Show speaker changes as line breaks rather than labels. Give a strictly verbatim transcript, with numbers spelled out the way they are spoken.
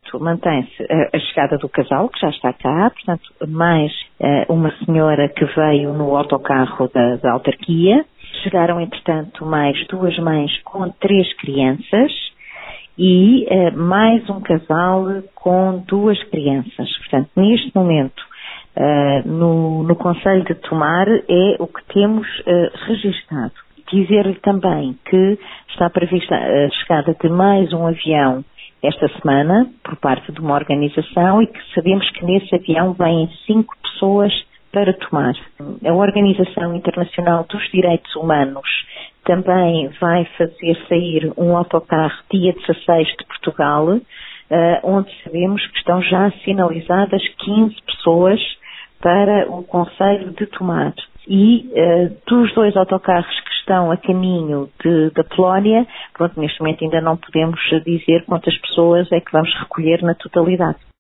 portanto, mantém-se a, a chegada do casal, que já está cá, portanto, mais uh, uma senhora que veio no autocarro da, da autarquia. Chegaram, entretanto, mais duas mães com três crianças e uh, mais um casal com duas crianças. Portanto, neste momento, uh, no, no concelho de Tomar é o que temos uh, registado. Dizer-lhe também que está prevista a chegada de mais um avião esta semana, por parte de uma organização, e que sabemos que nesse avião vêm cinco pessoas para Tomar. A Organização Internacional dos Direitos Humanos também vai fazer sair um autocarro dia dezasseis de Portugal, uh, onde sabemos que estão já sinalizadas quinze pessoas para o concelho de Tomar. E uh, dos dois autocarros que estão a caminho de, da Polónia, pronto, neste momento ainda não podemos dizer quantas pessoas é que vamos recolher na totalidade.